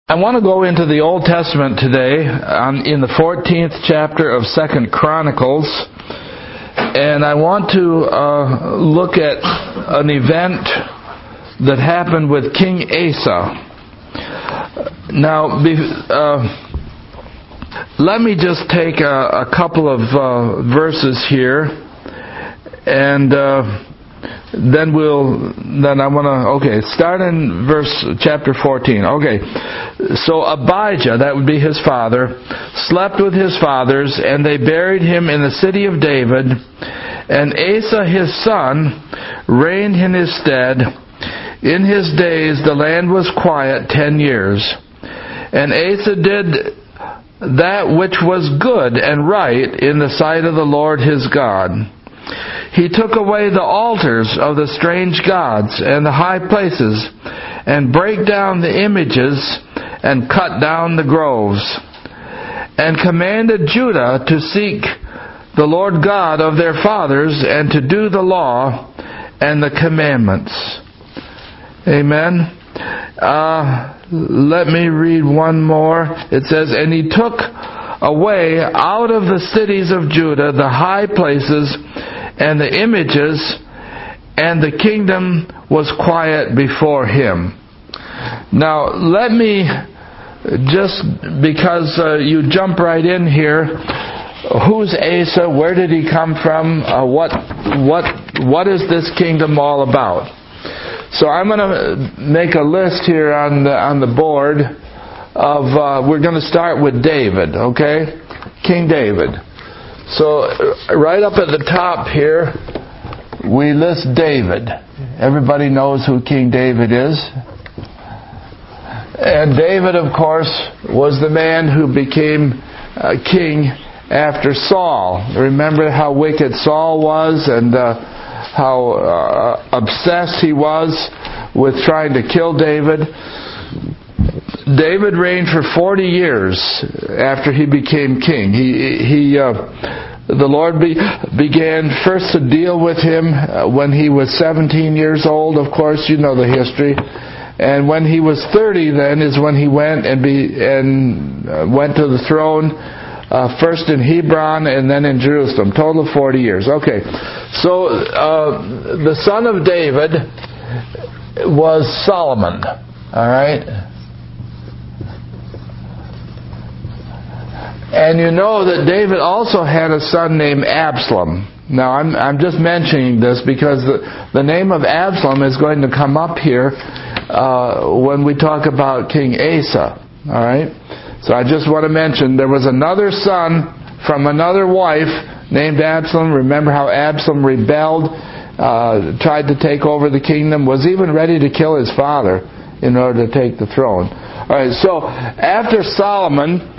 I want to go into the Old Testament today in the 14th chapter of 2 Chronicles, and I want to look at an event that happened with King Asa. Now, let me just take a couple of verses here, and then I want to, start in chapter 14. So Abijah, that would be his father, slept with his fathers, and they buried him in the city of David. And Asa his son reigned in his stead. In his days the land was quiet 10 years. And Asa did that which was good and right in the sight of the Lord his God. He took away the altars of the strange gods and the high places, and brake down the images, and cut down the groves, and commanded Judah to seek the Lord God of their fathers, and to do the law and the commandments. Amen. Let me read one more. It says, and he took away out of the cities of Judah the high places and the images, and the kingdom was quiet before him. Now, let me just, because you jump right in here, who's Asa? Where did he come from? What is this kingdom all about? So I'm going to make a list here on the board of, we're going to start with David, okay? King David. So right up at the top here, we list David. Everybody knows who King David is. And David, of course, was the man who became king after Saul. Remember how wicked Saul was, and how obsessed he was with trying to kill David. David reigned for 40 years after he became king. The Lord began first to deal with him when he was 17 years old. Of course, you know the history. And when he was 30, then is when he went and went to the throne, first in Hebron and then in Jerusalem. Total of 40 years. Okay, so the son of David was Solomon. All right. And you know that David also had a son named Absalom. Now, I'm just mentioning this because the name of Absalom is going to come up here when we talk about King Asa. All right? So I just want to mention there was another son from another wife named Absalom. Remember how Absalom rebelled, tried to take over the kingdom, was even ready to kill his father in order to take the throne. All right, so after Solomon,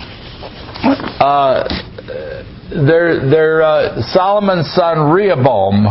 Solomon's son Rehoboam,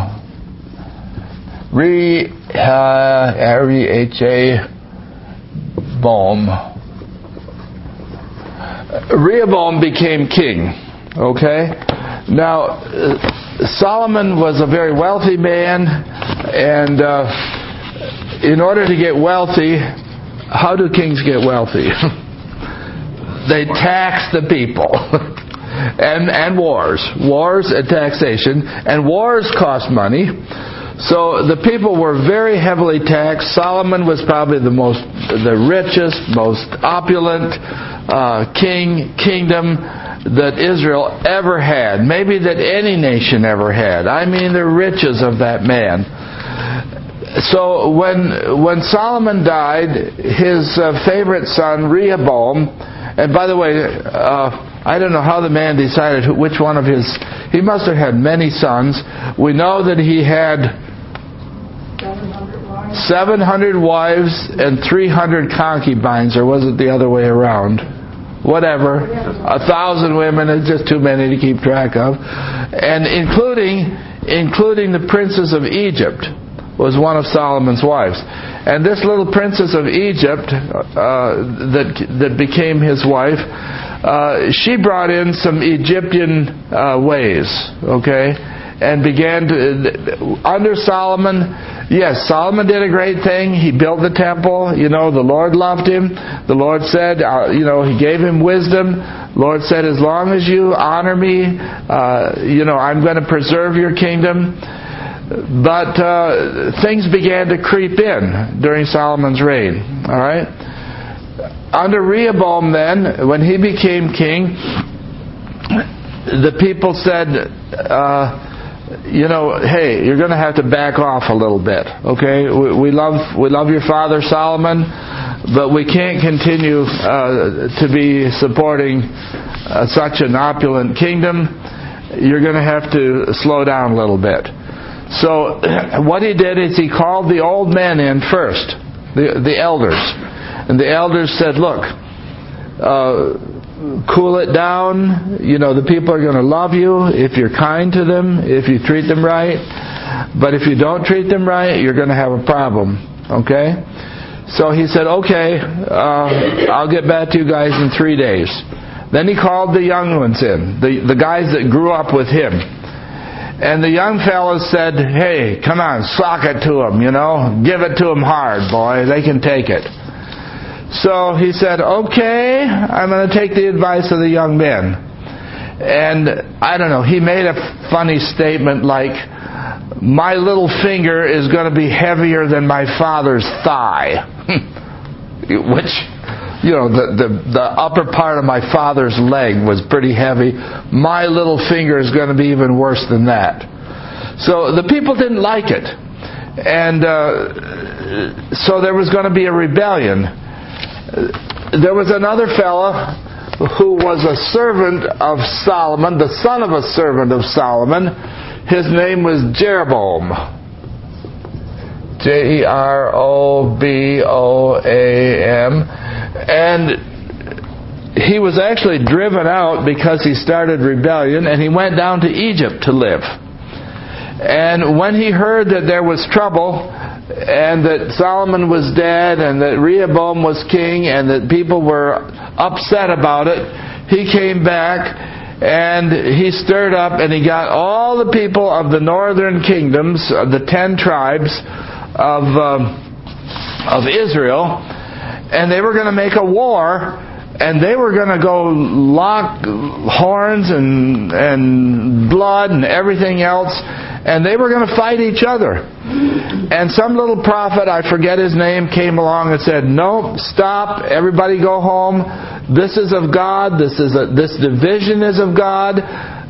Rehoboam became king. Okay? Now, Solomon was a very wealthy man, and in order to get wealthy, how do kings get wealthy? They tax the people. and wars and taxation, and wars cost money. So the people were very heavily taxed. Solomon was probably the richest, most opulent kingdom that Israel ever had, maybe that any nation ever had. I mean, the riches of that man. So when Solomon died, his favorite son Rehoboam, and by the way, I don't know how the man decided which one of his... He must have had many sons. We know that he had 700 wives and 300 concubines, or was it the other way around? Whatever. 1,000 women is just too many to keep track of. And including the princess of Egypt was one of Solomon's wives. And this little princess of Egypt that became his wife, she brought in some Egyptian ways, okay, and began to, under Solomon, Yes, Solomon did a great thing. He built the temple. You know, the Lord loved him. The Lord said, He gave him wisdom. The Lord said, as long as you honor me, I'm going to preserve your kingdom. But things began to creep in during Solomon's reign. All right? Under Rehoboam then, when he became king, the people said, hey, you're going to have to back off a little bit, okay? We love your father Solomon, but we can't continue to be supporting such an opulent kingdom. You're going to have to slow down a little bit. So what he did is he called the old men in first, the elders. And the elders said, look, cool it down. The people are going to love you if you're kind to them, if you treat them right. But if you don't treat them right, you're going to have a problem. Okay? So he said, okay, I'll get back to you guys in 3 days. Then he called the young ones in, the guys that grew up with him. And the young fellas said, hey, come on, sock it to them, Give it to them hard, boy. They can take it. So he said, okay, I'm going to take the advice of the young men. And I don't know, he made a funny statement like, my little finger is going to be heavier than my father's thigh. Which, the upper part of my father's leg was pretty heavy. My little finger is going to be even worse than that. So the people didn't like it. And so there was going to be a rebellion. There was another fella who was a servant of Solomon, the son of a servant of Solomon. His name was Jeroboam. Jeroboam. And he was actually driven out because he started rebellion, and he went down to Egypt to live. And when he heard that there was trouble, and that Solomon was dead, and that Rehoboam was king, and that people were upset about it, he came back, and he stirred up, and he got all the people of the northern kingdoms, the 10 tribes of Israel, and they were going to make a war, and they were going to go lock horns and blood and everything else, and they were going to fight each other. And some little prophet, I forget his name, came along and said, no, stop, everybody go home. This is of God. This division is of God.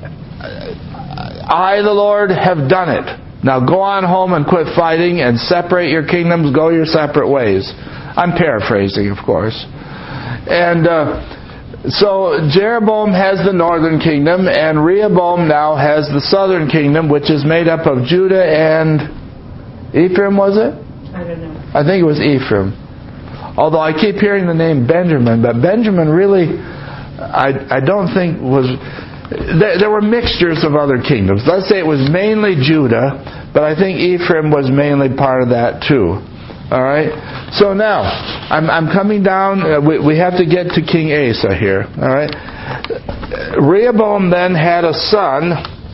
I, the Lord, have done it. Now go on home and quit fighting and separate your kingdoms, go your separate ways. I'm paraphrasing, of course. And so Jeroboam has the northern kingdom, and Rehoboam now has the southern kingdom, which is made up of Judah and Ephraim, was it? I don't know. I think it was Ephraim. Although I keep hearing the name Benjamin, but Benjamin really, I don't think was... There were mixtures of other kingdoms. Let's say it was mainly Judah, but I think Ephraim was mainly part of that too. All right. So now I'm coming down. We have to get to King Asa here. All right. Rehoboam then had a son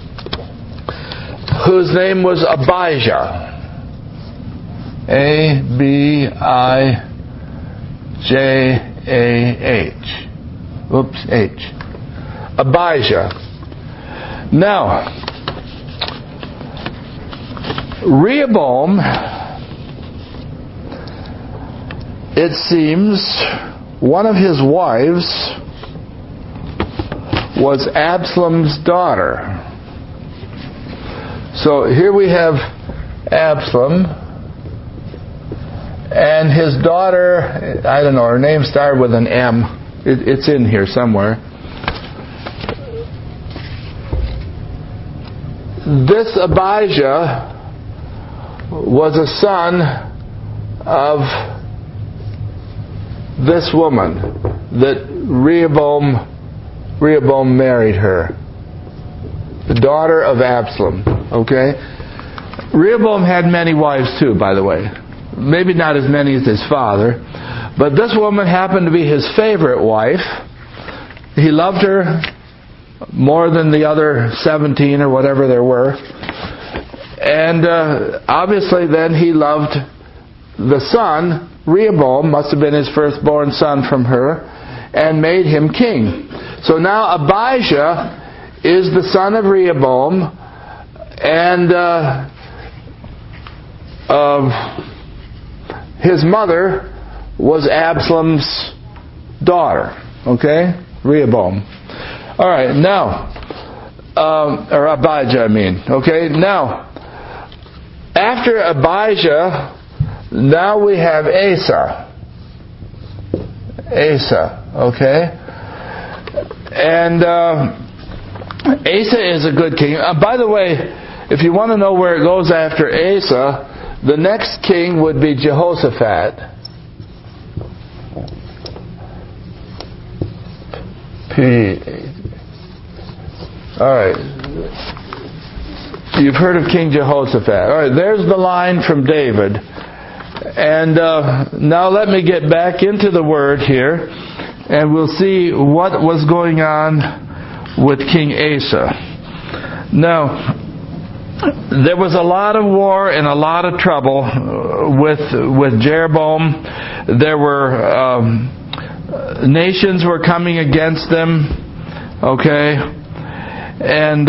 whose name was Abijah. Abijah. Oops, H. Abijah. Now, Rehoboam, it seems, one of his wives was Absalom's daughter. So here we have Absalom, and his daughter, I don't know, her name started with an M. It's in here somewhere. This Abijah was a son of this woman that Rehoboam married her. The daughter of Absalom. Okay? Rehoboam had many wives too, by the way. Maybe not as many as his father. But this woman happened to be his favorite wife. He loved her more than the other 17 or whatever there were. And obviously then he loved the son, Rehoboam, must have been his firstborn son from her, and made him king. So now Abijah is the son of Rehoboam, and his mother was Absalom's daughter. Okay? Rehoboam. Alright, now, or Abijah, I mean. Okay, now, after Abijah, now we have Asa. Asa, okay? And Asa is a good king. By the way, if you want to know where it goes after Asa, the next king would be Jehoshaphat. Alright. You've heard of King Jehoshaphat. Alright, there's the line from David. And now let me get back into the Word here, and we'll see what was going on with King Asa. Now, there was a lot of war and a lot of trouble with Jeroboam. There were nations were coming against them. Okay, and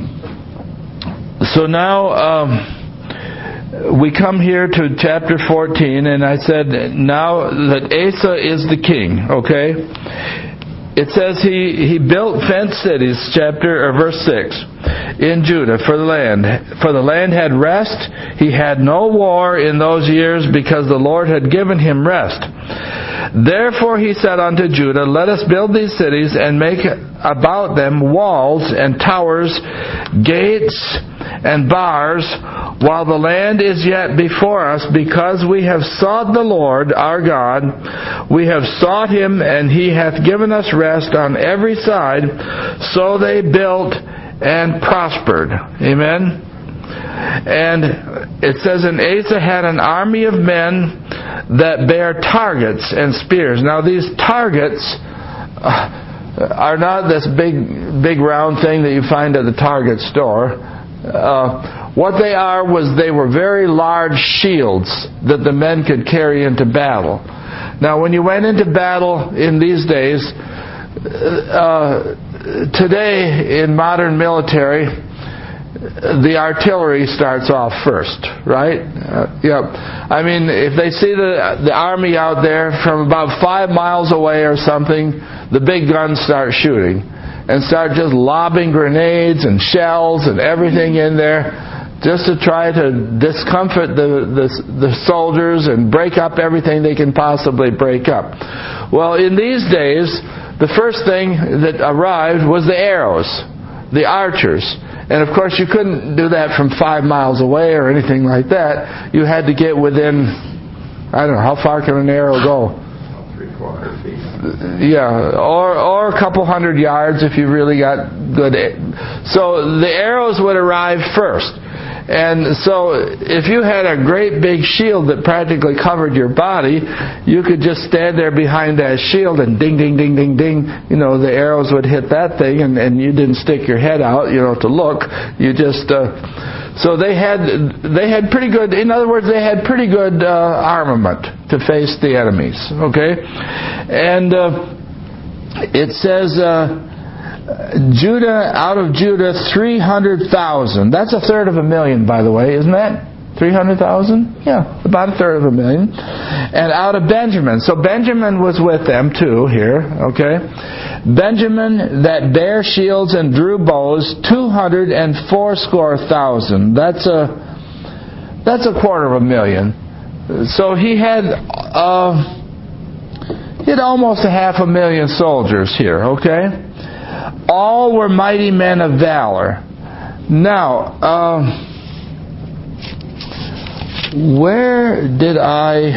so now we come here to chapter 14, and I said now that Asa is the king. Okay, it says he built fenced cities, verse 6, in Judah for the land. For the land had rest. He had no war in those years because the Lord had given him rest. Therefore he said unto Judah, let us build these cities and make about them walls and towers, gates and bars, while the land is yet before us, because we have sought the Lord our God. We have sought him, and he hath given us rest on every side. So they built and prospered. Amen. And it says, and Asa had an army of men that bare targets and spears. Now these targets are not this big round thing that you find at the Target store. What they were very large shields that the men could carry into battle. Now when you went into battle in these days, today in modern military, the artillery starts off first, right? I mean, if they see the army out there from about 5 miles away or something, the big guns start shooting and start just lobbing grenades and shells and everything in there, just to try to discomfort the soldiers and break up everything they can possibly break up. Well, in these days, the first thing that arrived was the arrows, the archers. And of course you couldn't do that from 5 miles away or anything like that. You had to get within, I don't know, how far can an arrow go? 300-400 feet. Yeah, or a couple hundred yards if you really got good. So the arrows would arrive first. And so if you had a great big shield that practically covered your body, you could just stand there behind that shield and ding, ding, ding, ding, ding. You know, the arrows would hit that thing, and you didn't stick your head out, to look. You just... So they had pretty good... In other words, they had pretty good armament to face the enemies. Okay? And it says... out of Judah 300,000. That's 1/3 by the way, isn't that? 300,000? Yeah, about 1/3. And out of Benjamin. So Benjamin was with them too here, okay? Benjamin that bare shields and drew bows, 280,000. That's 250,000. So he had almost 500,000 soldiers here, okay? All were mighty men of valor. Now, where did I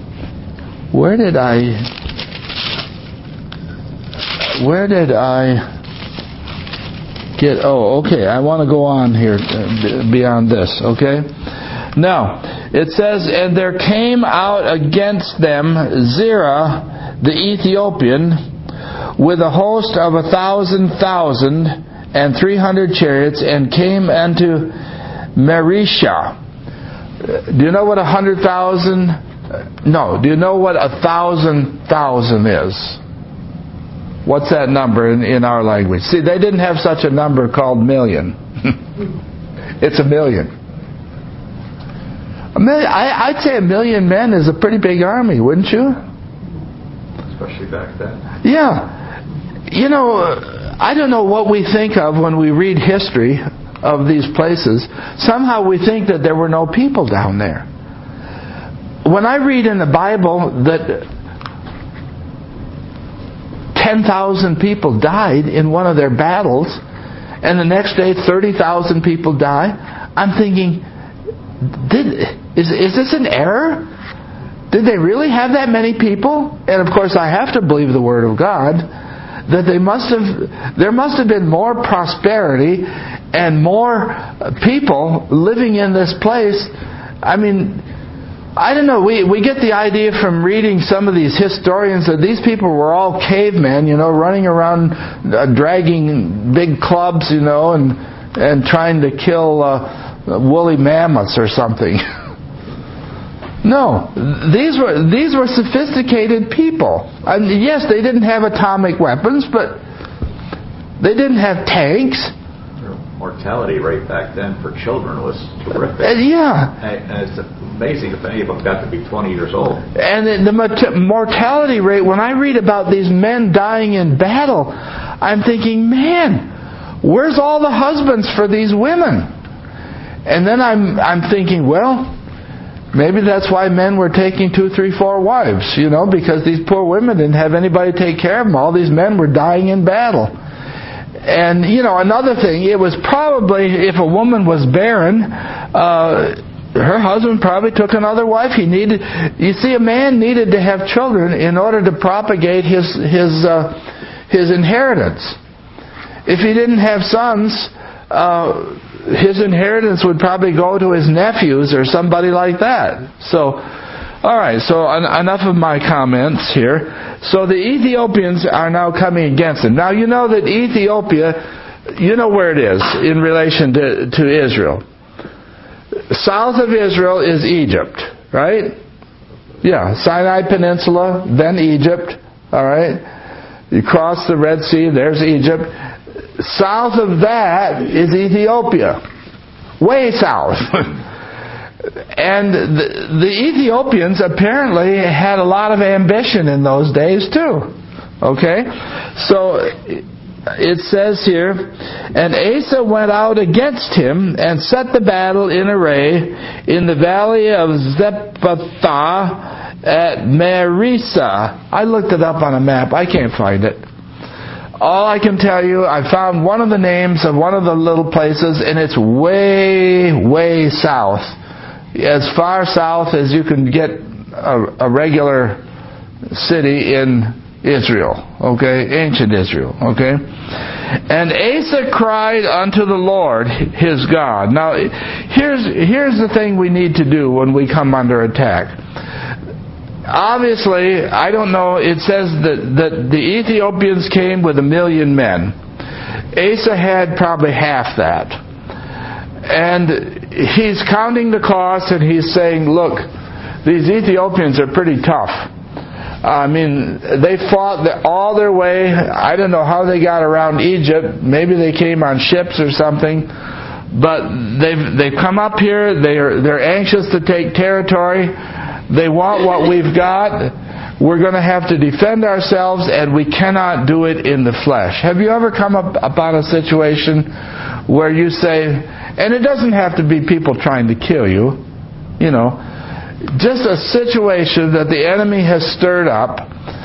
get? Oh, okay. I want to go on here beyond this. Okay. Now it says, and there came out against them Zerah the Ethiopian, with a host of 1,000,000 and 300 chariots, and came unto Marisha. Do you know what 100,000? No. Do you know what 1,000,000 is? What's that number in our language? See, they didn't have such a number called million. It's a million. I'd say 1,000,000 men is a pretty big army, wouldn't you? Especially back then. Yeah. You know, I don't know what we think of when we read history of these places. Somehow we think that there were no people down there. When I read in the Bible that 10,000 people died in one of their battles, and the next day 30,000 people die, I'm thinking, is this an error? Did they really have that many people? And of course I have to believe the Word of God, that there must have been more prosperity and more people living in this place. I mean, I don't know, we get the idea from reading some of these historians that these people were all cavemen, running around dragging big clubs, and trying to kill woolly mammoths or something. No, these were sophisticated people. Yes, they didn't have atomic weapons, but they didn't have tanks. Their mortality rate back then for children was terrific. Yeah. And it's amazing if any of them got to be 20 years old. And the mortality rate, when I read about these men dying in battle, I'm thinking, man, where's all the husbands for these women? And then I'm thinking, well, maybe that's why men were taking 2, 3, 4 wives, because these poor women didn't have anybody to take care of them. All these men were dying in battle. And, another thing, it was probably, if a woman was barren, her husband probably took another wife. A man needed to have children in order to propagate his inheritance. If he didn't have sons, his inheritance would probably go to his nephews or somebody like that. So, all right, so enough of my comments here. So the Ethiopians are now coming against him. Now you know that Ethiopia, you know where it is in relation to Israel. South of Israel is Egypt, right? Yeah, Sinai Peninsula, then Egypt, all right? You cross the Red Sea, there's Egypt. South of that is Ethiopia. Way south. And the Ethiopians apparently had a lot of ambition in those days too. Okay? So it says here, and Asa went out against him and set the battle in array in the valley of Zephathah at Marisa. I looked it up on a map. I can't find it. All I can tell you, I found one of the names of one of the little places, and it's way, way south. As far south as you can get a regular city in Israel, okay? Ancient Israel, okay? And Asa cried unto the Lord, his God. Now, here's the thing we need to do when we come under attack. Obviously, I don't know, it says that the Ethiopians came with 1,000,000 men. Asa had probably half that. And he's counting the cost and he's saying, look, these Ethiopians are pretty tough. I mean, they fought all their way. I don't know how they got around Egypt. Maybe they came on ships or something. But they've come up here. They're anxious to take territory. They want what we've got. We're going to have to defend ourselves, and we cannot do it in the flesh. Have you ever come upon a situation where you say, and it doesn't have to be people trying to kill you, just a situation that the enemy has stirred up,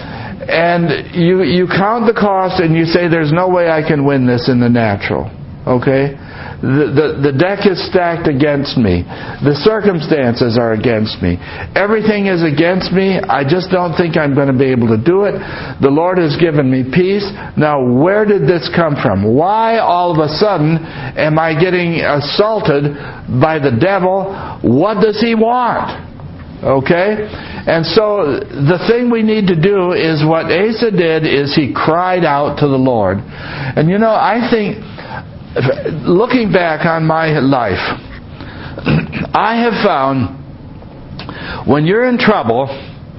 and you count the cost and you say, there's no way I can win this in the natural. Okay? The deck is stacked against me. The circumstances are against me. Everything is against me. I just don't think I'm going to be able to do it. The Lord has given me peace. Now, where did this come from? Why all of a sudden am I getting assaulted by the devil? What does he want? Okay? And so the thing we need to do is what Asa did is he cried out to the Lord. And I think, looking back on my life, I have found when you're in trouble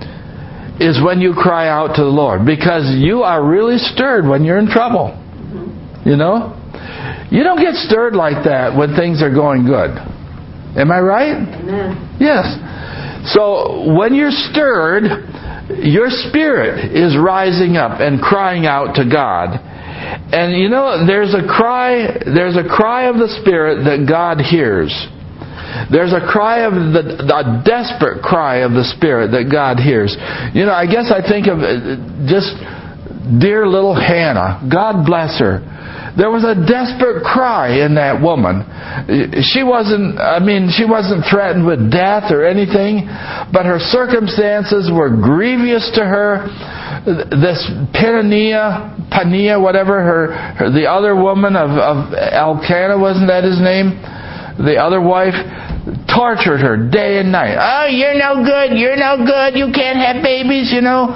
is when you cry out to the Lord, because you are really stirred when you're in trouble. You know? You don't get stirred like that when things are going good. Am I right? Amen. Yes. So when you're stirred, your spirit is rising up and crying out to God. And you know, there's a cry of the Spirit that God hears. There's a cry of a desperate cry of the Spirit that God hears. You know, I guess I think of just dear little Hannah. God bless her. There was a desperate cry in that woman. She wasn't threatened with death or anything, but her circumstances were grievous to her. This Peninnah, whatever, the other woman of Elkanah, wasn't that his name? The other wife tortured her day and night. Oh, you're no good, you can't have babies, you know.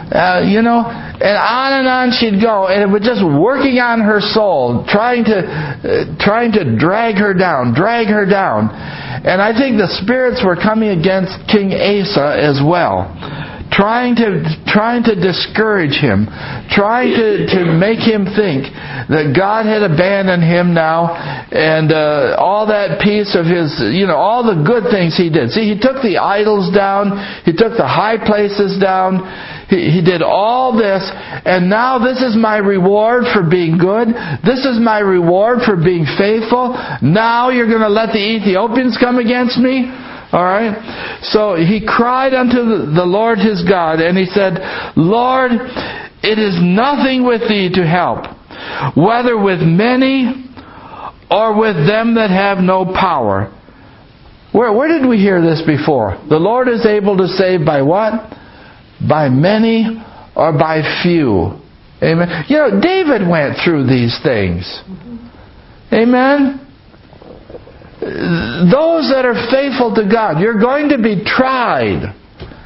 And on she'd go, and it was just working on her soul, trying to drag her down. And I think the spirits were coming against King Asa as well, trying to discourage him, trying to make him think that God had abandoned him now, and all that piece of his, all the good things he did. See, he took the idols down, he took the high places down, he did all this, and now this is my reward for being good. This is my reward for being faithful. Now you're going to let the Ethiopians come against me? Alright? So he cried unto the Lord his God, and he said, Lord, it is nothing with thee to help, whether with many or with them that have no power. Where did we hear this before? The Lord is able to save by what? By many or by few. Amen. You know, David went through these things. Amen. Those that are faithful to God, you're going to be tried.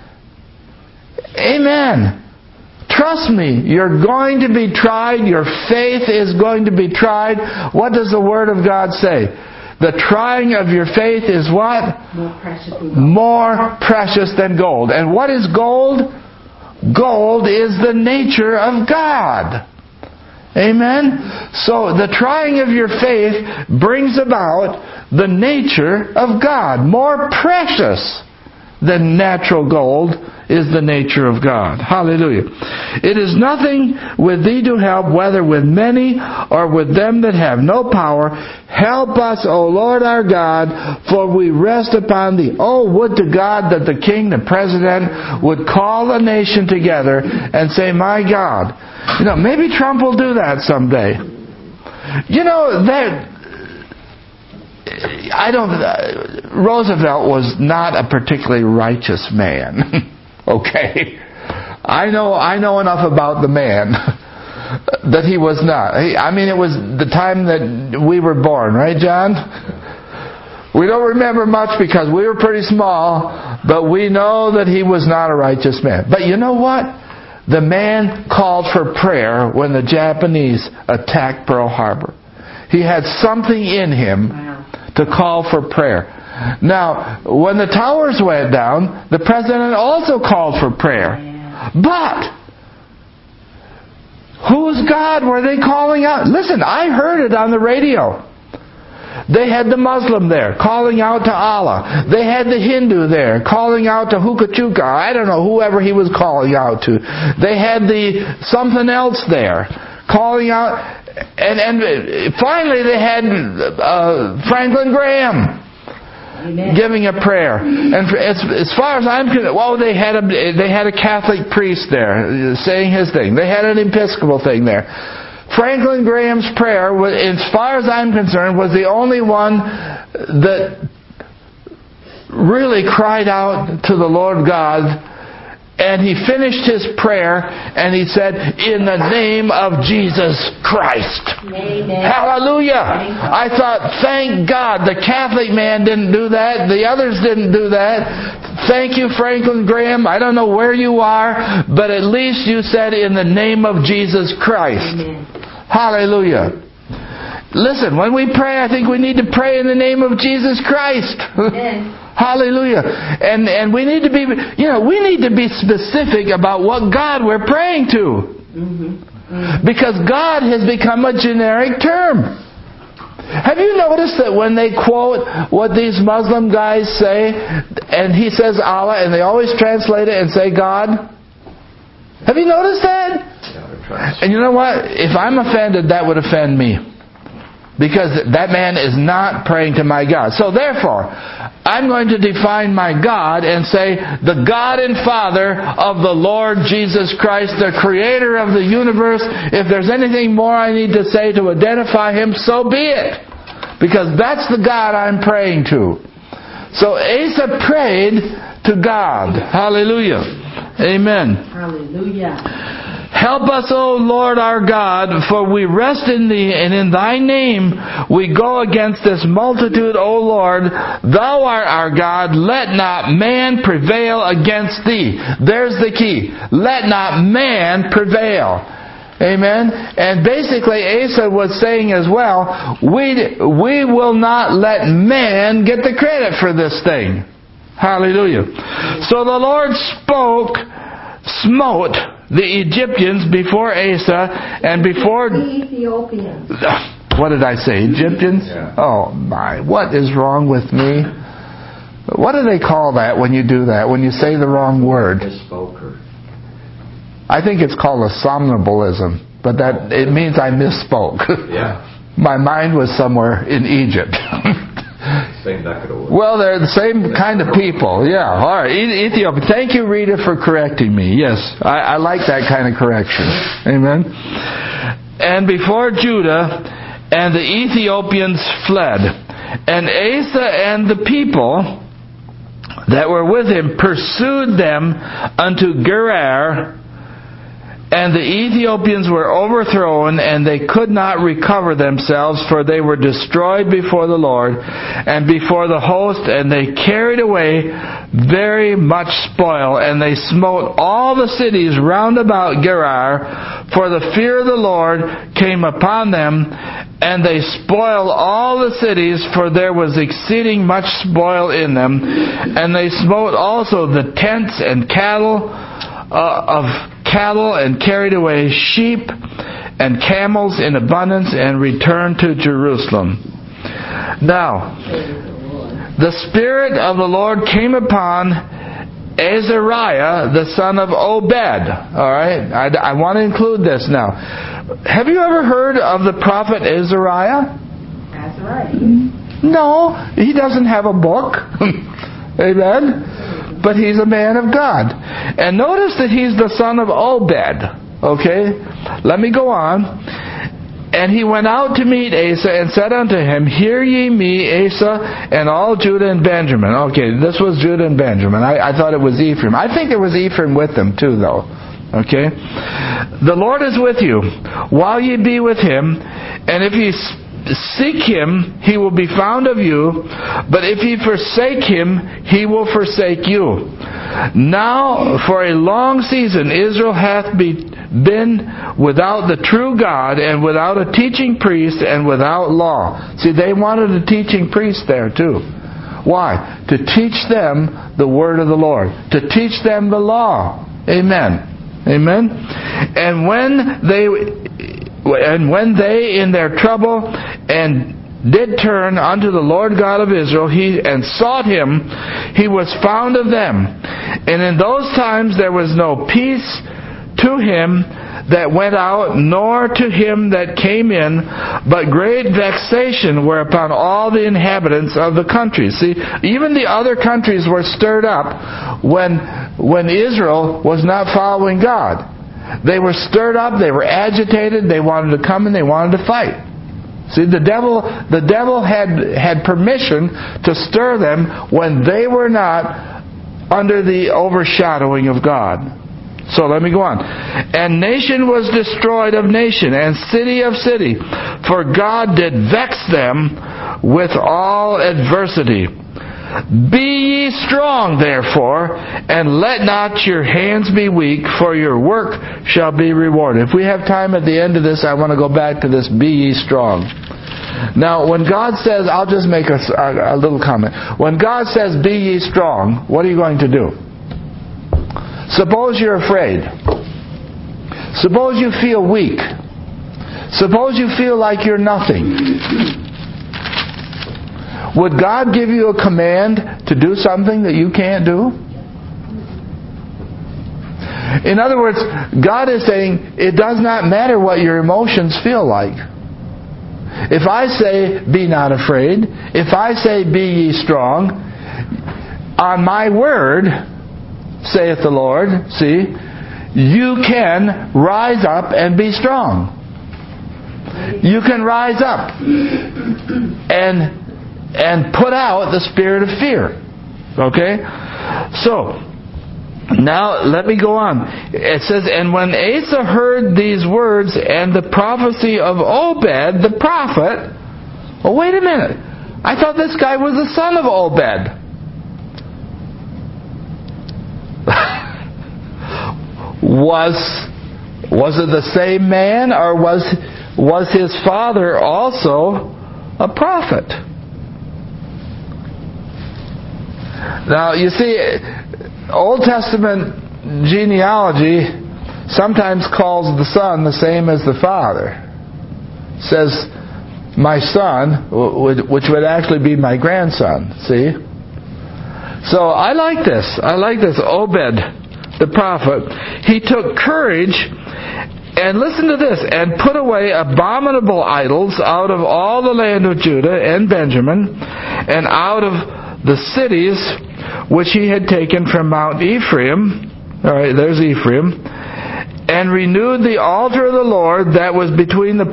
Amen. Trust me, you're going to be tried. Your faith is going to be tried. What does the Word of God say? The trying of your faith is what? More precious than gold. More precious than gold. And what is gold? Gold is the nature of God. Amen? So the trying of your faith brings about the nature of God. More precious than natural gold is the nature of God. Hallelujah. It is nothing with thee to help, whether with many or with them that have no power. Help us, O Lord our God, for we rest upon thee. Oh, would to God that the king, the president, would call the nation together and say, my God. You know, maybe Trump will do that someday. You know, Roosevelt was not a particularly righteous man. Okay? I know enough about the man that he was not. It was the time that we were born, right, John? We don't remember much because we were pretty small, but we know that he was not a righteous man. But you know what? The man called for prayer when the Japanese attacked Pearl Harbor. He had something in him to call for prayer. Now, when the towers went down, the president also called for prayer. But whose God were they calling out? Listen, I heard it on the radio. They had the Muslim there calling out to Allah. They had the Hindu there calling out to Hukachuka. I don't know, whoever he was calling out to. They had the something else there calling out. And finally they had Franklin Graham. Amen. Giving a prayer. And as far as I'm concerned, they had a Catholic priest there saying his thing. They had an Episcopal thing there. Franklin Graham's prayer, as far as I'm concerned, was the only one that really cried out to the Lord God. And he finished his prayer and he said, in the name of Jesus Christ. Amen. Hallelujah. I thought, thank God the Catholic man didn't do that. The others didn't do that. Thank you, Franklin Graham. I don't know where you are, but at least you said in the name of Jesus Christ. Amen. Hallelujah. Listen, when we pray, I think we need to pray in the name of Jesus Christ. Amen. Hallelujah. And we need to be, we need to be specific about what God we're praying to. Because God has become a generic term. Have you noticed that when they quote what these Muslim guys say, and he says Allah, and they always translate it and say God? Have you noticed that? And you know what? If I'm offended, that would offend me. Because that man is not praying to my God. So therefore, I'm going to define my God and say, the God and Father of the Lord Jesus Christ, the Creator of the universe. If there's anything more I need to say to identify Him, so be it. Because that's the God I'm praying to. So Asa prayed to God. Hallelujah. Amen. Hallelujah. Help us, O Lord our God, for we rest in Thee, and in Thy name we go against this multitude, O Lord. Thou art our God. Let not man prevail against Thee. There's the key. Let not man prevail. Amen. And basically Asa was saying as well, we will not let man get the credit for this thing. Hallelujah. So the Lord smote the Egyptians before Asa and before The Ethiopians. What did I say? Egyptians? Yeah. Oh my, what is wrong with me? What do they call that when you do that? When you say the wrong word? Misspoke or... I think it's called a somnambulism, but that it means I misspoke. Yeah. My mind was somewhere in Egypt. Same neck of the woods. Well, they're the same kind of people. Yeah. All right. Ethiopia. Thank you, Rita, for correcting me. Yes. I like that kind of correction. Amen. And before Judah and the Ethiopians fled, and Asa and the people that were with him pursued them unto Gerar, and the Ethiopians were overthrown, and they could not recover themselves, for they were destroyed before the Lord and before the host, and they carried away very much spoil, and they smote all the cities round about Gerar, for the fear of the Lord came upon them, and they spoiled all the cities, for there was exceeding much spoil in them, and they smote also the tents and cattle and carried away sheep and camels in abundance, and returned to Jerusalem. Now, the Spirit of the Lord came upon Azariah, the son of Obed. Alright? I want to include this now. Have you ever heard of the prophet Azariah? Azariah. No, he doesn't have a book. Amen? But he's a man of God. And notice that he's the son of Obed. Okay? Let me go on. And he went out to meet Asa and said unto him, Hear ye me, Asa, and all Judah and Benjamin. Okay, this was Judah and Benjamin. I thought it was Ephraim. I think there was Ephraim with them too, though. Okay? The Lord is with you, while ye be with him, and if ye seek him, he will be found of you, but if ye forsake him, he will forsake you. Now, for a long season, Israel hath been without the true God, and without a teaching priest, and without law. See, they wanted a teaching priest there too. Why? To teach them the word of the Lord. To teach them the law. Amen. Amen. And when they in their trouble and did turn unto the Lord God of Israel, and sought him, he was found of them. And in those times there was no peace to him that went out, nor to him that came in, but great vexation were upon all the inhabitants of the country. See, even the other countries were stirred up when Israel was not following God. They were stirred up, they were agitated, they wanted to come and they wanted to fight. See, the devil had permission to stir them when they were not under the overshadowing of God. So let me go on. And nation was destroyed of nation, and city of city, for God did vex them with all adversity. Be ye strong, therefore, and let not your hands be weak, for your work shall be rewarded. If we have time at the end of this, I want to go back to this, be ye strong. Now, when God says, I'll just make a little comment. When God says, be ye strong, what are you going to do? Suppose you're afraid. Suppose you feel weak. Suppose you feel like you're nothing. Would God give you a command to do something that you can't do? In other words, God is saying, it does not matter what your emotions feel like. If I say, be not afraid, if I say, be ye strong, on my word, saith the Lord, see, you can rise up and be strong. You can rise up and put out the spirit of fear. Okay? So, now, let me go on. It says, and when Asa heard these words and the prophecy of Obed, the prophet... Oh, wait a minute. I thought this guy was the son of Obed. Was it the same man, or was his father also a prophet? Now, you see, Old Testament genealogy sometimes calls the son the same as the father. It says, my son, which would actually be my grandson. See? So I like this. I like this. Obed, the prophet, he took courage, and listen to this, and put away abominable idols out of all the land of Judah and Benjamin, and out of the cities which he had taken from Mount Ephraim. All right, there's Ephraim. And renewed the altar of the Lord that was before the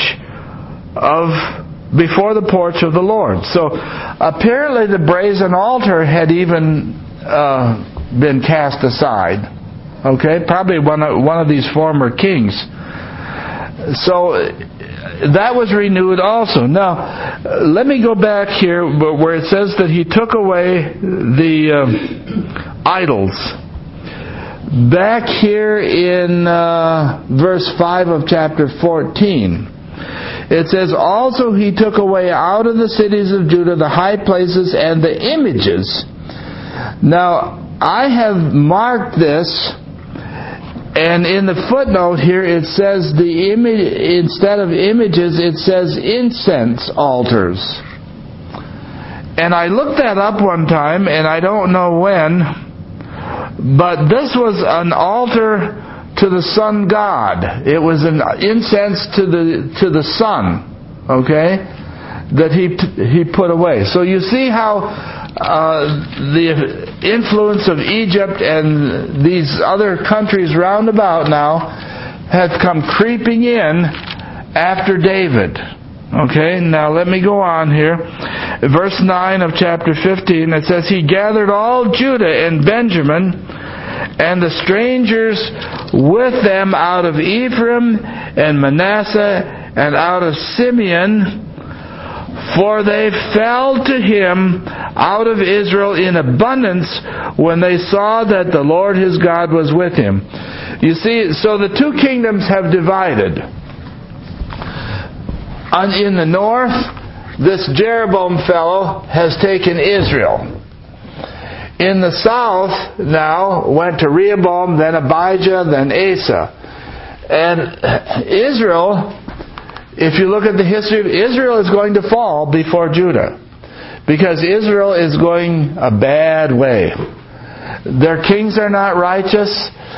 porch of the Lord. So apparently the brazen altar had even been cast aside. Okay, probably one of these former kings. So that was renewed also. Now, let me go back here where it says that he took away the idols. Back here in verse 5 of chapter 14, it says, also he took away out of the cities of Judah the high places and the images. Now, I have marked this, and in the footnote here it says the image, instead of images, it says incense altars. And I looked that up one time, and I don't know when, but this was an altar to the sun god. It was an incense to the sun, okay, that he put away. So you see how the influence of Egypt and these other countries round about now have come creeping in after David. Okay, now let me go on here. Verse 9 of chapter 15, it says, he gathered all Judah and Benjamin and the strangers with them out of Ephraim and Manasseh and out of Simeon, for they fell to him out of Israel in abundance when they saw that the Lord his God was with him. You see, so the two kingdoms have divided. In the north, this Jeroboam fellow has taken Israel. In the south now went to Rehoboam, then Abijah, then Asa. And Israel, if you look at the history of Israel, is going to fall before Judah, because Israel is going a bad way. Their kings are not righteous.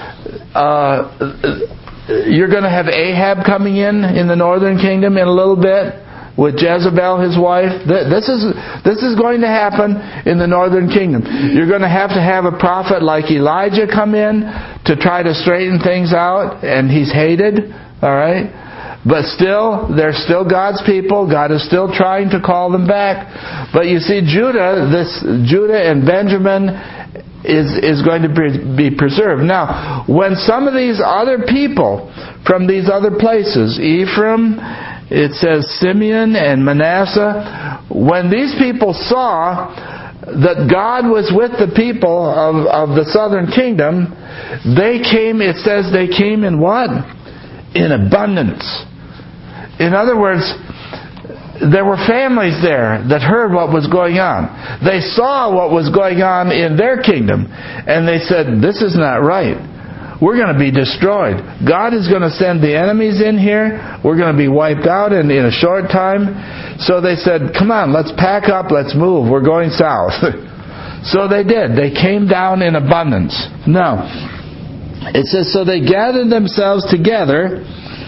You're going to have Ahab coming in the northern kingdom in a little bit, with Jezebel, his wife. This is going to happen in the northern kingdom. You're going to have a prophet like Elijah come in to try to straighten things out, and he's hated. All right? But still, they're still God's people. God is still trying to call them back. But you see, Judah and Benjamin is going to be preserved. Now, when some of these other people from these other places, Ephraim, it says Simeon and Manasseh, when these people saw that God was with the people of the southern kingdom, they came, it says they came in what? In abundance. In other words, there were families there that heard what was going on. They saw what was going on in their kingdom, and they said, this is not right. We're going to be destroyed. God is going to send the enemies in here. We're going to be wiped out in a short time. So they said, come on, let's pack up, let's move. We're going south. So they did. They came down in abundance. Now, it says, so they gathered themselves together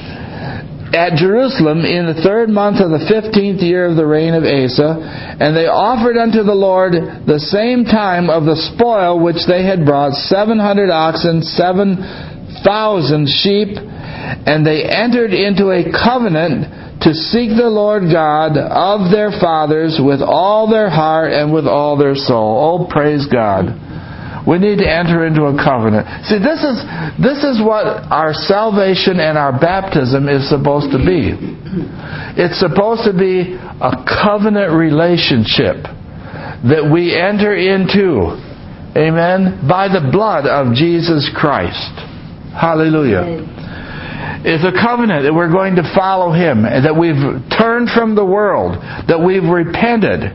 at Jerusalem in the 3rd month of the 15th year of the reign of Asa, and they offered unto the Lord the same time of the spoil which they had brought, 700 oxen, 7,000 sheep, and they entered into a covenant to seek the Lord God of their fathers with all their heart and with all their soul. Oh, praise God. We need to enter into a covenant. See, this is what our salvation and our baptism is supposed to be. It's supposed to be a covenant relationship that we enter into. Amen? By the blood of Jesus Christ. Hallelujah. It's a covenant that we're going to follow Him, that we've turned from the world, that we've repented.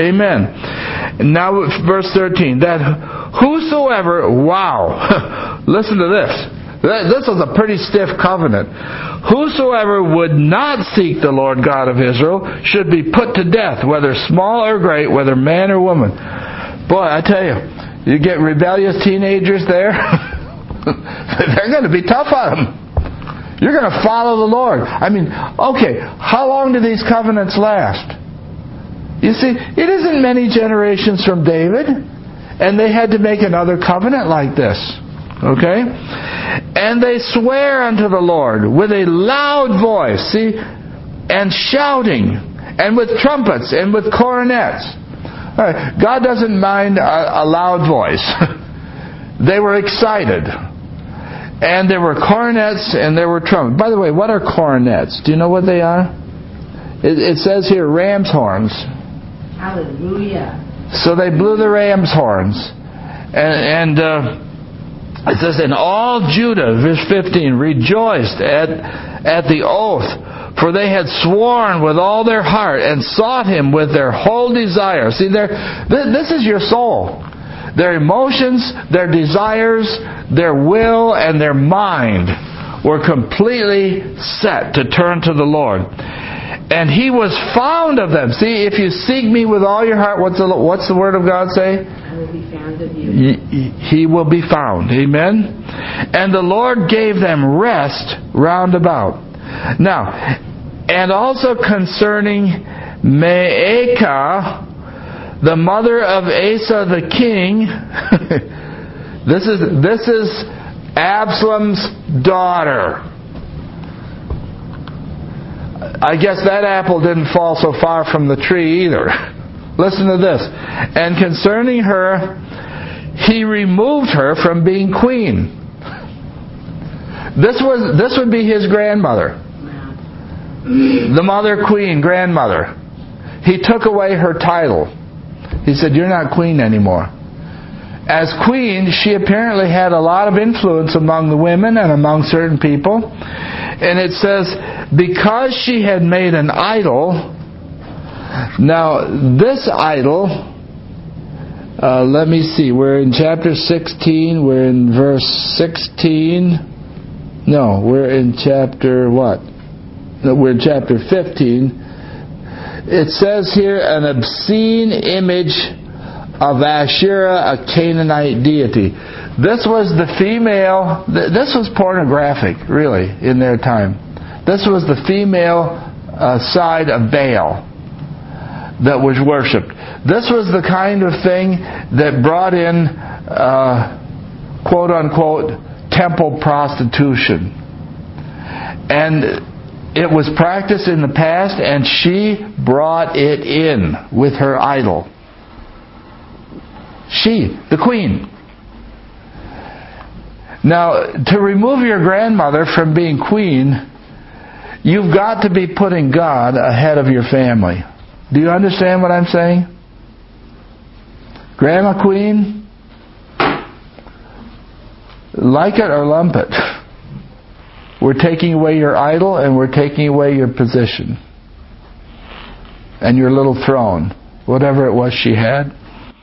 Amen. Now verse 13. That whosoever, wow, listen to this. This is a pretty stiff covenant. Whosoever would not seek the Lord God of Israel should be put to death, whether small or great, whether man or woman. Boy, I tell you, you get rebellious teenagers there, they're going to be tough on them. You're going to follow the Lord. I mean, okay, how long do these covenants last? You see, it isn't many generations from David, and they had to make another covenant like this. Okay? And they swear unto the Lord with a loud voice, see, and shouting, and with trumpets, and with cornets. All right. God doesn't mind a loud voice. They were excited. And there were cornets and there were trumpets. By the way, what are cornets? Do you know what they are? It says here, ram's horns. Hallelujah. So they blew the ram's horns. And it says, and all Judah, verse 15, rejoiced at the oath, for they had sworn with all their heart and sought Him with their whole desire. See, this is your soul. Their emotions, their desires, their will, and their mind were completely set to turn to the Lord. And He was found of them. See, if you seek Me with all your heart, what's the Word of God say? I will be found of you. He will be found. Amen? And the Lord gave them rest round about. Now, and also concerning Maacah, the mother of Asa the king, this is Absalom's daughter. I guess that apple didn't fall so far from the tree either. Listen to this. And concerning her, he removed her from being queen. This would be his grandmother. The mother queen, grandmother. He took away her title. He said, you're not queen anymore. As queen, she apparently had a lot of influence among the women and among certain people. And it says, because she had made an idol. Now, this idol, let me see, we're in chapter 16, we're in verse 16. No, we're in chapter what? No, we're in chapter 15. It says here, an obscene image of Asherah, a Canaanite deity. This was the female, this was pornographic, really, in their time. This was the female side of Baal that was worshipped. This was the kind of thing that brought in, quote-unquote, temple prostitution. And it was practiced in the past, and she brought it in with her idol. She, the queen. Now, to remove your grandmother from being queen, you've got to be putting God ahead of your family. Do you understand what I'm saying? Grandma queen, like it or lump it. We're taking away your idol and we're taking away your position. and your little throne, whatever it was she had.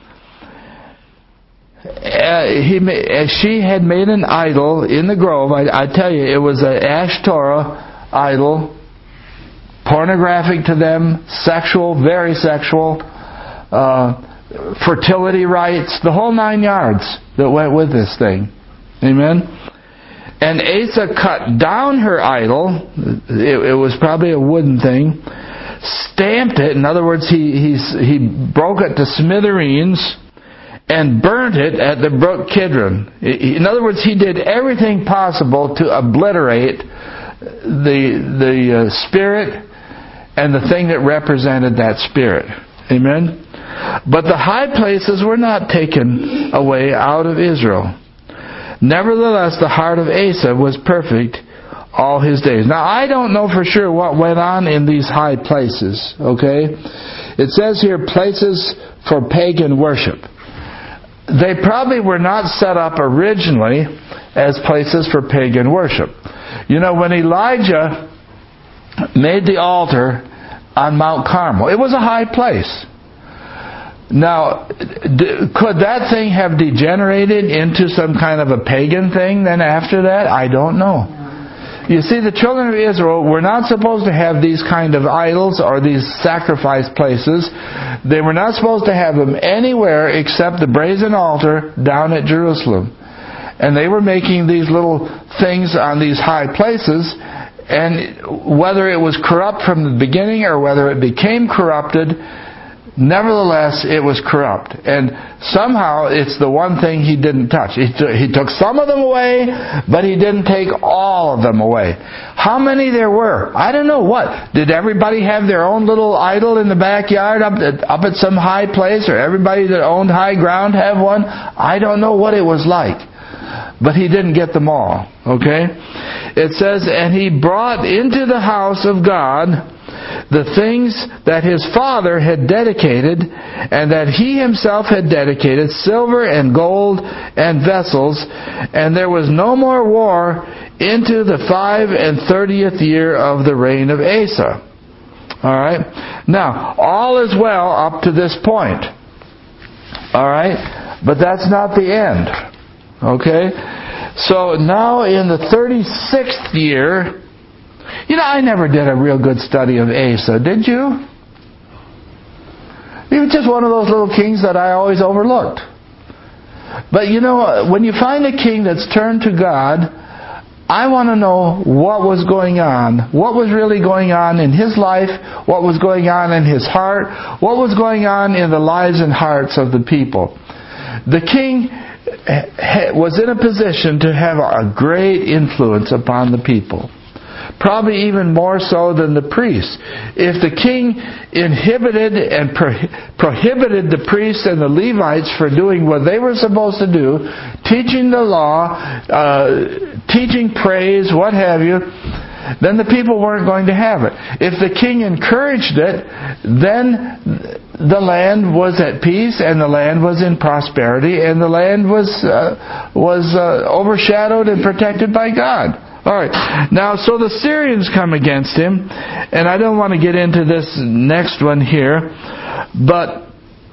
She had made an idol in the grove. I tell you, it was an Ashtoreth idol, pornographic to them, sexual, very sexual, fertility rites, the whole 9 yards that went with this thing. Amen? And Asa cut down her idol. It was probably a wooden thing. Stamped it. In other words, he broke it to smithereens and burnt it at the brook Kidron. In other words, he did everything possible to obliterate the spirit and the thing that represented that spirit. Amen? But the high places were not taken away out of Israel. Nevertheless, the heart of Asa was perfect all his days. Now, I don't know for sure what went on in these high places, okay? It says here, places for pagan worship. They probably were not set up originally as places for pagan worship. You know, when Elijah made the altar on Mount Carmel, it was a high place. Now, could that thing have degenerated into some kind of a pagan thing then after that? I don't know. You see, the children of Israel were not supposed to have these kind of idols or these sacrifice places. They were not supposed to have them anywhere except the brazen altar down at Jerusalem. And they were making these little things on these high places, and whether it was corrupt from the beginning or whether it became corrupted, nevertheless, it was corrupt. And somehow it's the one thing he didn't touch. He took some of them away, but he didn't take all of them away. How many there were? I don't know. What? Did everybody have their own little idol in the backyard up at some high place? Or everybody that owned high ground have one? I don't know what it was like. But he didn't get them all. Okay? It says, and he brought into the house of God the things that his father had dedicated, and that he himself had dedicated, silver and gold and vessels, and there was no more war into the 35th year of the reign of Asa. Alright? Now, all is well up to this point. Alright? But that's not the end. Okay? So now in the 36th year, you know, I never did a real good study of Asa, did you? He was just one of those little kings that I always overlooked. But you know, when you find a king that's turned to God, I want to know what was going on. What was really going on in his life? What was going on in his heart? What was going on in the lives and hearts of the people? The king was in a position to have a great influence upon the people. Probably even more so than the priests. If the king inhibited and prohibited the priests and the Levites for doing what they were supposed to do, teaching the law, teaching praise, what have you, then the people weren't going to have it. If the king encouraged it, then the land was at peace, and the land was in prosperity, and the land was overshadowed and protected by God. Alright, now so the Syrians come against him, and I don't want to get into this next one here, but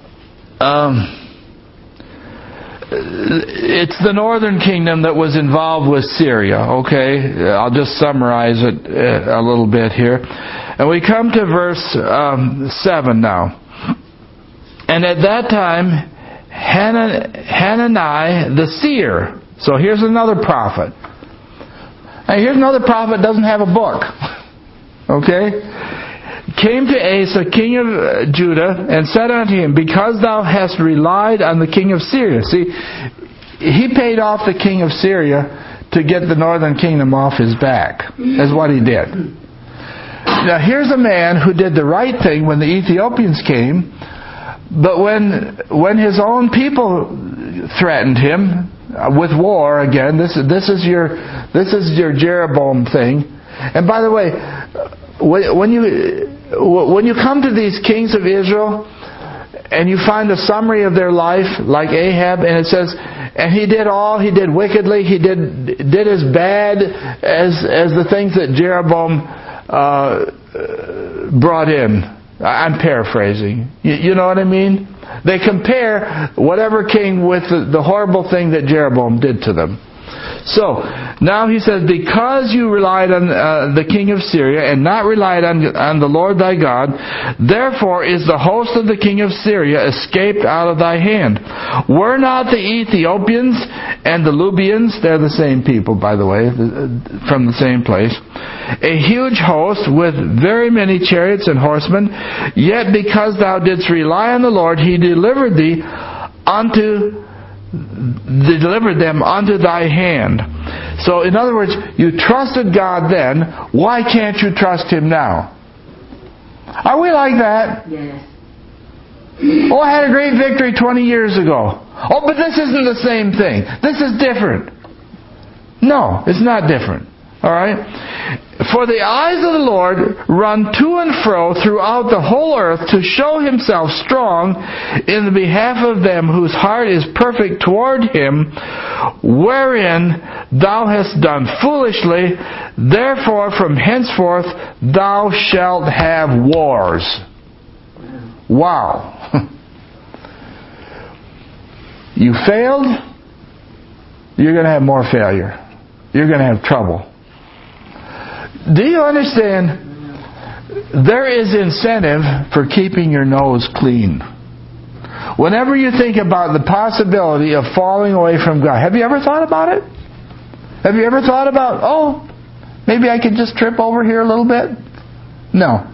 it's the northern kingdom that was involved with Syria, okay? I'll just summarize it a little bit here. And we come to verse 7 now. And at that time, Hanani the seer, so here's another prophet. Now here's another prophet that doesn't have a book. Okay? Came to Asa, king of Judah, and said unto him, because thou hast relied on the king of Syria. See, he paid off the king of Syria to get the northern kingdom off his back. That's what he did. Now here's a man who did the right thing when the Ethiopians came, but when his own people threatened hm with war again, this is your Jeroboam thing. And by the way, when you come to these kings of Israel and you find a summary of their life, like Ahab, and it says, and he did wickedly, he did as bad as the things that Jeroboam brought in. I'm paraphrasing. You know what I mean? They compare whatever king with the horrible thing that Jeroboam did to them. So, now he says, because you relied on the king of Syria and not relied on the Lord thy God, therefore is the host of the king of Syria escaped out of thy hand. Were not the Ethiopians and the Lubians, they're the same people, by the way, from the same place, a huge host with very many chariots and horsemen, yet because thou didst rely on the Lord, he delivered them unto thy hand. So in other words, you trusted God then, why can't you trust Him now? Are we like that? Yes. Oh, I had a great victory 20 years ago. Oh, but this isn't the same thing. This is different. No, it's not different. Alright? For the eyes of the Lord run to and fro throughout the whole earth to show Himself strong in the behalf of them whose heart is perfect toward Him, wherein thou hast done foolishly. Therefore from henceforth thou shalt have wars. Wow. You failed, you're going to have more failure. You're going to have trouble. Do you understand? There is incentive for keeping your nose clean. Whenever you think about the possibility of falling away from God, have you ever thought about it? Have you ever thought about, oh, maybe I could just trip over here a little bit? No.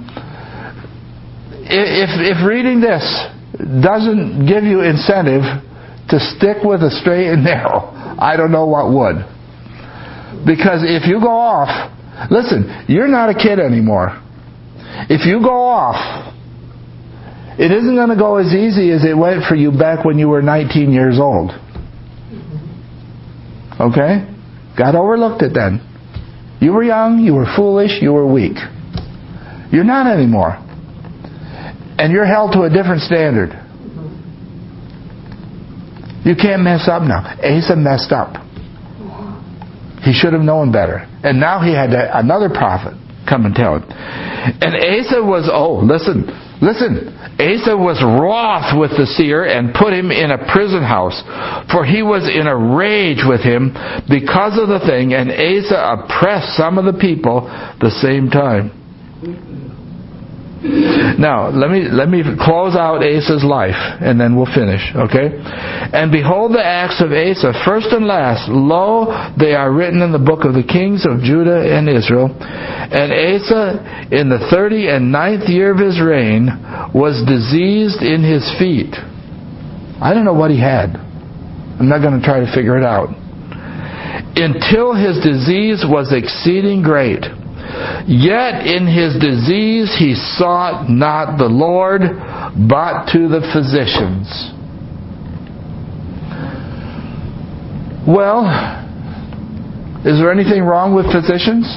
If reading this doesn't give you incentive to stick with a straight and narrow, I don't know what would. Because if you go off, listen, you're not a kid anymore. If you go off, it isn't going to go as easy as it went for you back when you were 19 years old. Okay? God overlooked it then. You were young, you were foolish, you were weak. You're not anymore. And you're held to a different standard. You can't mess up now. Asa messed up. He should have known better. And now he had another prophet come and tell him. And Asa was, listen. Asa was wroth with the seer and put him in a prison house. For he was in a rage with him because of the thing. And Asa oppressed some of the people the same time. Now, let me close out Asa's life, and then we'll finish, okay? And behold the acts of Asa, first and last. Lo, they are written in the book of the kings of Judah and Israel. And Asa, in the 39th year of his reign, was diseased in his feet. I don't know what he had. I'm not going to try to figure it out. Until his disease was exceeding great. Yet in his disease he sought not the Lord, but to the physicians. Well, is there anything wrong with physicians?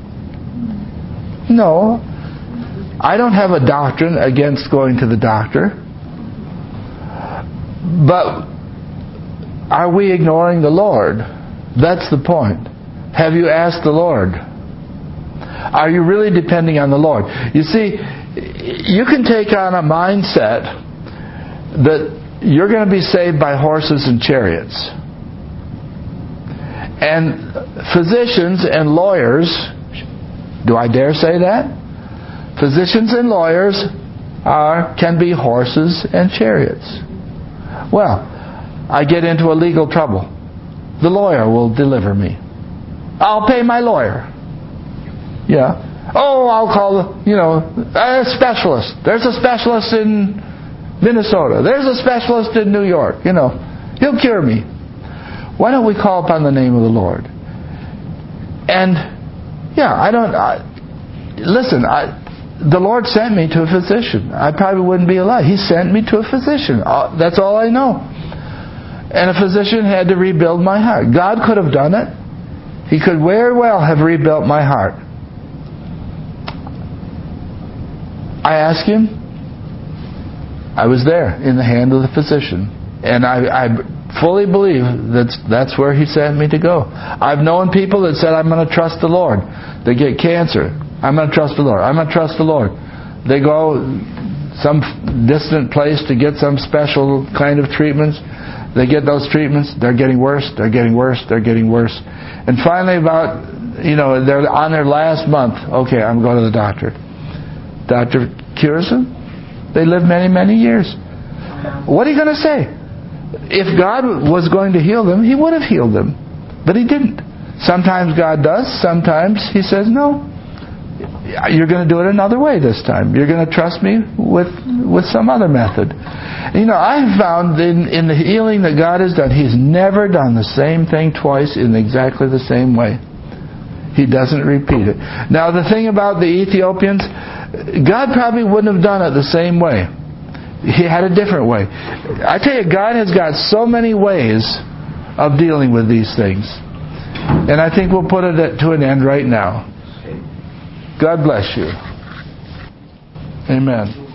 No. I don't have a doctrine against going to the doctor. But are we ignoring the Lord? That's the point. Have you asked the Lord? Are you really depending on the Lord? You see, you can take on a mindset that you're going to be saved by horses and chariots. And physicians and lawyers, do I dare say that? Physicians and lawyers can be horses and chariots. Well, I get into a legal trouble. The lawyer will deliver me. I'll pay my lawyer. Yeah. Oh, I'll call, a specialist. There's a specialist in Minnesota. There's a specialist in New York. He'll cure me. Why don't we call upon the name of the Lord? And, the Lord sent me to a physician. I probably wouldn't be alive. He sent me to a physician. That's all I know. And a physician had to rebuild my heart. God could have done it. He could very well have rebuilt my heart. I asked Him. I was there in the hand of the physician. And I fully believe that's where He sent me to go. I've known people that said, I'm going to trust the Lord. They get cancer. I'm going to trust the Lord. I'm going to trust the Lord. They go some distant place to get some special kind of treatments. They get those treatments. They're getting worse. They're getting worse. They're getting worse. And finally, they're on their last month. Okay, I'm going to the doctor. Doctor cures them. They live many, many years. What are you going to say? If God was going to heal them, He would have healed them. But He didn't. Sometimes God does. Sometimes He says, no. You're going to do it another way this time. You're going to trust me with some other method. I've found in the healing that God has done, He's never done the same thing twice in exactly the same way. He doesn't repeat it. Now, the thing about the Ethiopians, God probably wouldn't have done it the same way. He had a different way. I tell you, God has got so many ways of dealing with these things. And I think we'll put it to an end right now. God bless you. Amen.